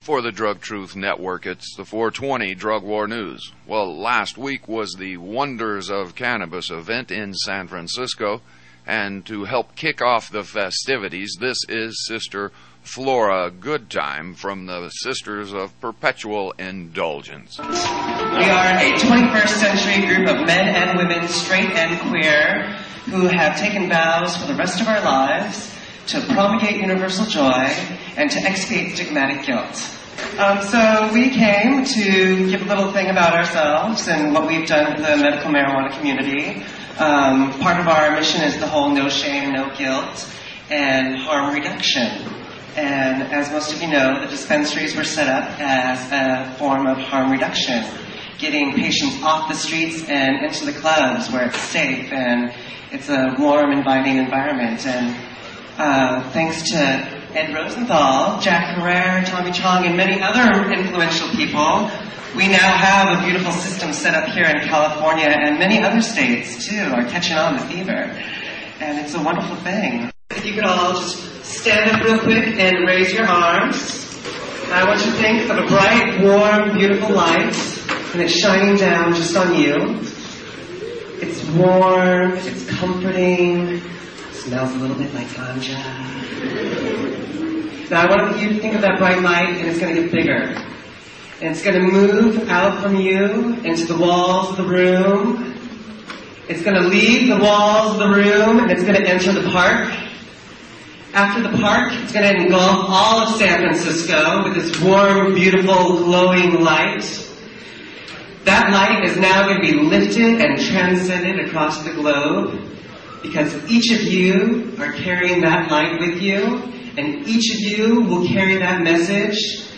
For the Drug Truth Network, it's the 420 Drug War News. Well, last week was the Wonders of Cannabis event in San Francisco, and to help kick off the festivities, this is Sister Flora Goodtime from the Sisters of Perpetual Indulgence. We are a 21st century group of men and women, straight and queer, who have taken vows for the rest of our lives to promulgate universal joy and to expiate stigmatic guilt. So we came to give a little thing about ourselves and what we've done with the medical marijuana community. Part of our mission is the whole no shame, no guilt, and harm reduction. And as most of you know, the dispensaries were set up as a form of harm reduction, getting patients off the streets and into the clubs where it's safe and it's a warm, inviting environment. And thanks to Ed Rosenthal, Jack Herrera, Tommy Chong, and many other influential people, we now have a beautiful system set up here in California, and many other states, too, are catching on the fever. And it's a wonderful thing. If you could all just stand up real quick and raise your arms. I want you to think of a bright, warm, beautiful light, and it's shining down just on you. It's warm, it's comforting, smells a little bit like ganja. Now I want you to think of that bright light, and it's going to get bigger. And it's going to move out from you into the walls of the room. It's going to leave the walls of the room, and it's going to enter the park. After the park, it's going to engulf all of San Francisco with this warm, beautiful, glowing light. That light is now going to be lifted and transcended across the globe, because each of you are carrying that light with you, and each of you will carry that message.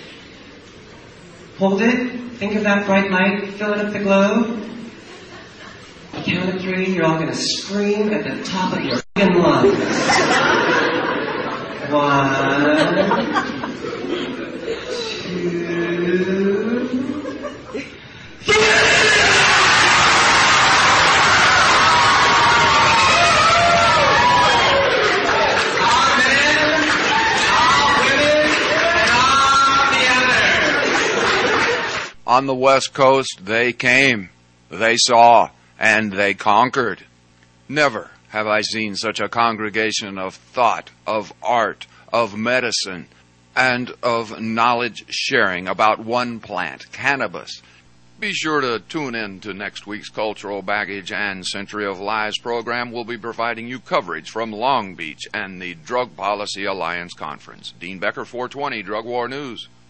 Hold it, think of that bright light, fill it up the globe. On the count of 3, you're all going to scream at the top of your lungs. 1, 2, 3. On the West Coast, they came, they saw, and they conquered. Never have I seen such a congregation of thought, of art, of medicine, and of knowledge sharing about one plant, cannabis. Be sure to tune in to next week's Cultural Baggage and Century of Lies program. We'll be providing you coverage from Long Beach and the Drug Policy Alliance Conference. Dean Becker, 420 Drug War News.